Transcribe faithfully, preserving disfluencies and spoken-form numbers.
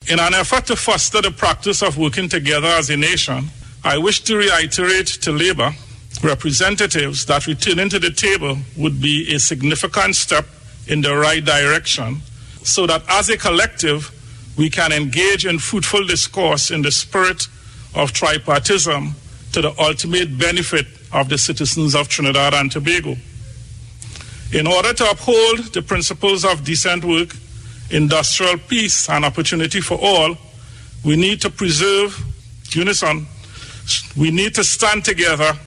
In an effort to foster the practice of working together as a nation, I wish to reiterate to Labour representatives that returning to the table would be a significant step in the right direction, so that as a collective, we can engage in fruitful discourse in the spirit of tripartism to the ultimate benefit of the citizens of Trinidad and Tobago. In order to uphold the principles of decent work, industrial peace, and opportunity for all, we need to preserve unison. We need to stand together